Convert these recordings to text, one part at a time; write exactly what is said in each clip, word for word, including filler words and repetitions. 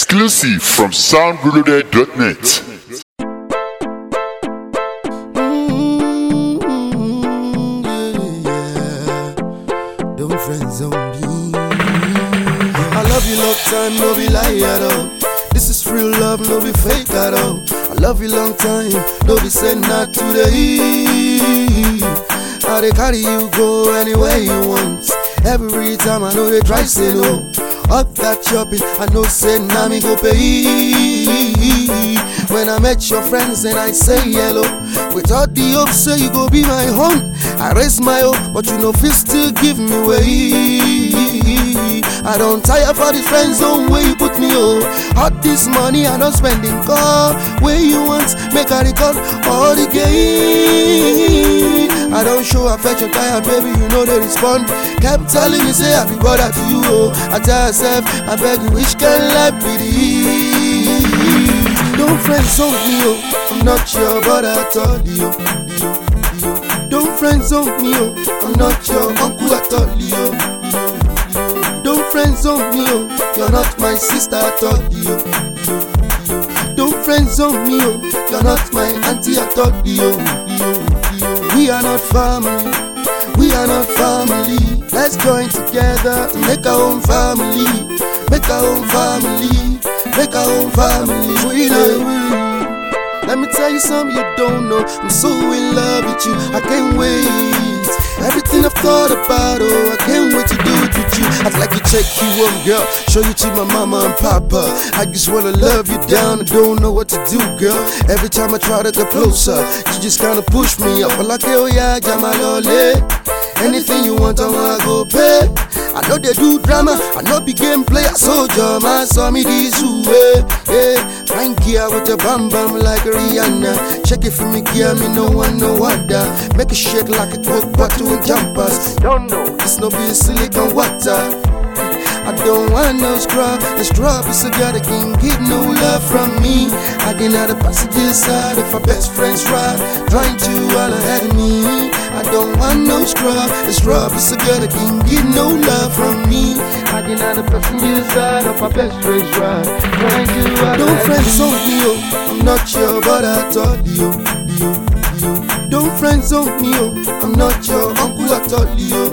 Exclusive from sound reloaded dot net. Mm-hmm, yeah. Don't friends on me. I love you long time, no be lie at all. This is real love, no be fake at all. I love you long time, no be send not today. I dey carry you go anywhere you want. Every time I know they try say no. Up that shopping, I know say na me go pay. When I met your friends and I say hello, without the hope say you go be my home. I raise my hope, but you know feel still give me way. I don't tire for the friend zone where you put me oh. All this money I don't spend in car. Where you want, make I recall all the game. I don't show affection, tired baby, you know they respond. Kept telling me say I be brother to you oh. I tell myself, I beg you, which can life be this? Don't friends on me oh. I'm not your brother at all yo. Don't friends on me oh. I'm not your uncle at all yo. Don't friends on me oh. You're not my sister at all yo. Don't friends on me oh. You're not my auntie at all yo. We are not family, we are not family. Let's join together and make our own family. Make our own family, make our own family. We Let me tell you something you don't know. I'm so in love with you, I can't wait. Everything I've thought about, oh, I can't wait to do it with you. I'd like to check you up, girl, show you to my mama and papa. I just wanna love you down, I don't know what to do, girl. Every time I try to get closer, you just kinda push me up. Like, oh yeah, Jamalole. Anything you want, I wanna go pay. I know they do drama, I know big game player. Soldier, man, saw me this way. Yeah, fine gear with a bam bam like Rihanna. Check it for me, gear me, no one, no wonder. Make it shake like a coke bottle and jumpers. Don't know, it's no be silicon water. I don't want no scrub, the scrub is a guy that can get no love from me. I get out the passenger side if our best friends ride, trying to all ahead of me. I don't want no scrub, the scrub is a guy that can get no love from me. I get out the passenger side of our best friends ride, trying to all ahead of me. Don't friends on me oh, I'm not your brother at all yo. Don't friends on me oh, I'm not your uncle at all yo.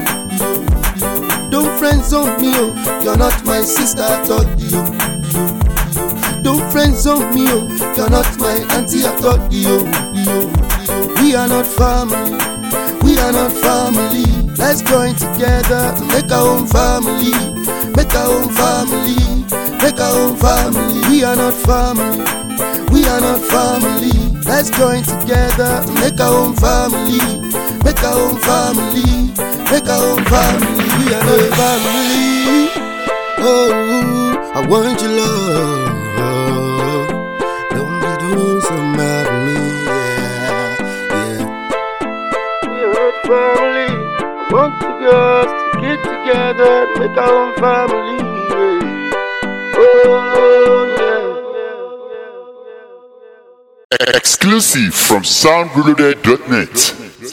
Don't friends on me oh, you're not my sister at all yo. Don't friends on me oh, you're not my auntie at all yo. We are not family, we are not family. Let's join together and make our own family. Make our own family, make our own family. We are not family, we are not family. Let's join together and make our own family. Make our own family, make our own family. We are not family. Oh, I want your love. Don't be doing something about me, yeah, yeah. We are not family. I want the girls to get together and make our own family, yeah. Oh, yeah. Exclusive from sound reloaded dot net.